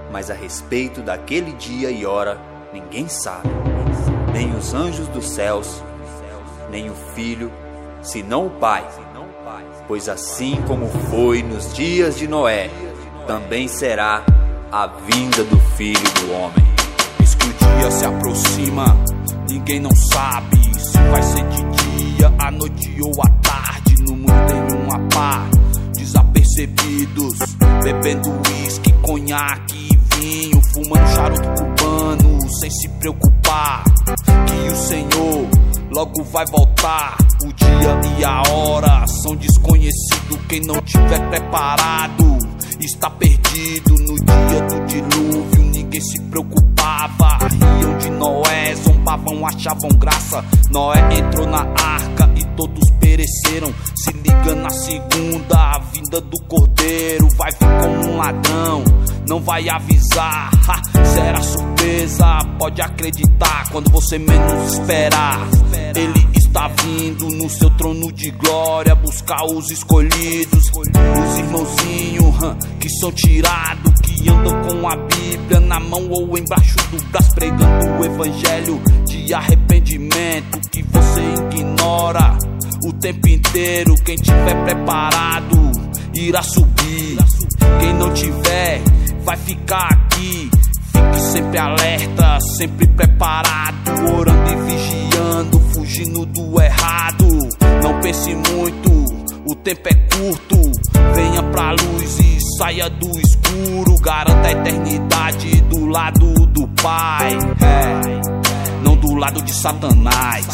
mas a respeito daquele dia e hora ninguém sabe, nem os anjos dos céus, nem o Filho, senão o Pai. Pois assim como foi nos dias de Noé, também será a vinda do Filho do Homem. Eis que o dia se aproxima, ninguém não sabe se vai ser de dia, à noite ou à tarde. No mundo tem uma pá, desapercebidos, bebendo uísque, conhaque e vinho, fumando charuto cubano, sem se preocupar que o Senhor logo vai voltar. O dia e a hora são desconhecidos, quem não tiver preparado está perdido. No dia do dilúvio ninguém se preocupava, riam de Noé, zombavam, achavam graça. Noé entrou na arca e todos pereceram. Se liga na segunda, a vinda do Cordeiro vai vir como um ladrão, não vai avisar, será surpresa, pode acreditar. Quando você menos esperar, ele está vindo no seu trono de glória, buscar os escolhidos, os irmãozinhos que são tirados, que andam com a Bíblia na mão ou embaixo do braço, pregando o evangelho de arrependimento que você ignora o tempo inteiro. Quem tiver preparado irá subir, quem não tiver vai ficar aqui. Fique sempre alerta, sempre preparado, orando e vigiando, fugindo do errado. Não pense muito, o tempo é curto. Venha pra luz e saia do escuro. Garanta a eternidade do lado do Pai, não do lado de Satanás.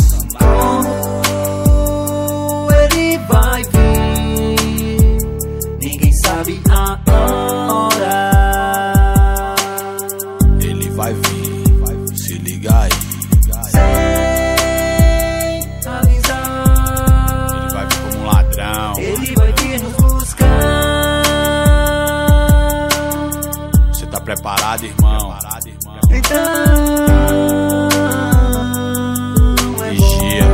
Como ele vai vir, ninguém sabe a hora. Vai vir, se liga aí, sem avisar. Ele vai vir como um ladrão, ele vai vir nos buscar. Você tá preparado, irmão? Então vigia.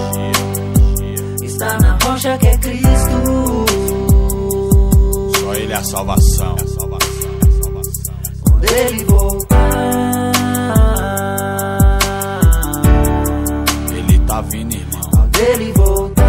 Está na rocha que é Cristo. Só ele é a salvação. Quando ele voltar, ele tá vindo, irmão. quando ele voltar.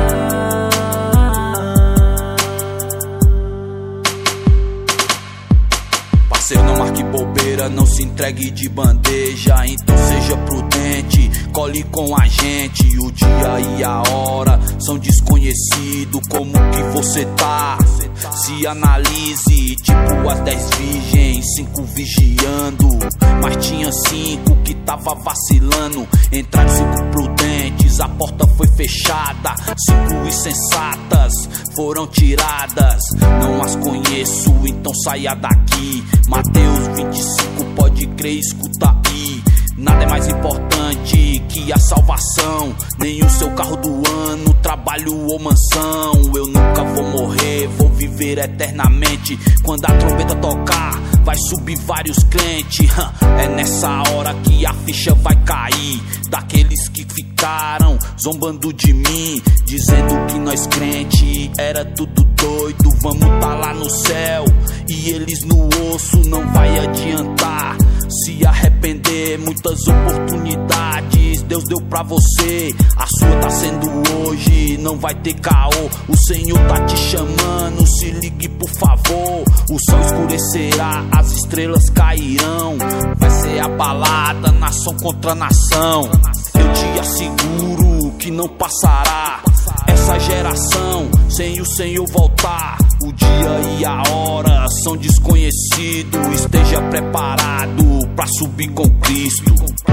Parceiro, não marque bobeira, não se entregue de bandeja. Então seja prudente, cole com a gente. O dia e a hora são desconhecidos, como que você tá? Se analise, tipo as 10 virgens, 5 vigiando, mas tinha 5 que tava vacilando. Entraram 5 prudentes, a porta foi fechada. 5 insensatas foram tiradas. Não as conheço, então saia daqui. Mateus 25, pode crer, escuta aí. Nada é mais importante que a salvação, nem o seu carro do ano, trabalho ou mansão. Eu nunca vou morrer, vou viver eternamente. Quando a trombeta tocar, vai subir vários crentes. É nessa hora que a ficha vai cair, daqueles que ficaram zombando de mim, dizendo que nós crente era tudo doido. Vamos tá lá no céu e eles no osso. Não vai adiantar se arrepender, muitas oportunidades Deus deu pra você, a sua tá sendo hoje, não vai ter caô. O Senhor tá te chamando, se ligue por favor. O sol escurecerá, as estrelas cairão, vai ser abalada nação contra nação. Eu te asseguro que não passará essa geração sem o Senhor voltar. O dia e a hora são desconhecidos, esteja preparado pra subir com Cristo.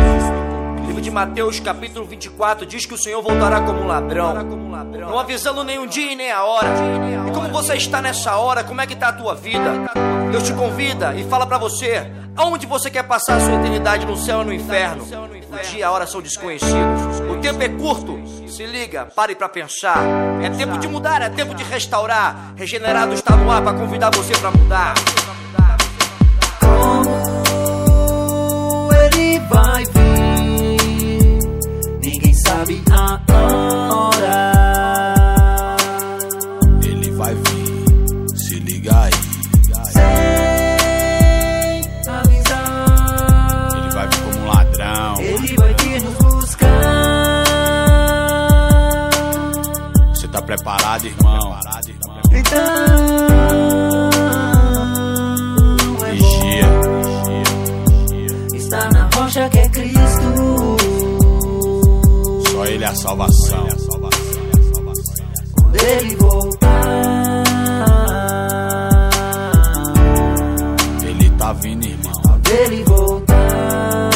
O livro de Mateus, capítulo 24, diz que o Senhor voltará como um ladrão, não avisando nem o dia e nem a hora. E como você está nessa hora, como é que está a tua vida? Deus te convida e fala pra você aonde você quer passar a sua eternidade, no céu ou no inferno. O dia e a hora são desconhecidos, o tempo é curto. Se liga, pare pra pensar. É tempo de mudar, é tempo de restaurar. Regenerado está no ar pra convidar você pra mudar. Como ele vai vir, ninguém sabe a hora. Ele vai vir, se liga aí. Sem avisar. preparado, irmão. Então é Vigia. bom estar na rocha que é Cristo. Só Ele é a salvação. Quando Ele voltar, Ele tá vindo, irmão. quando Ele voltar.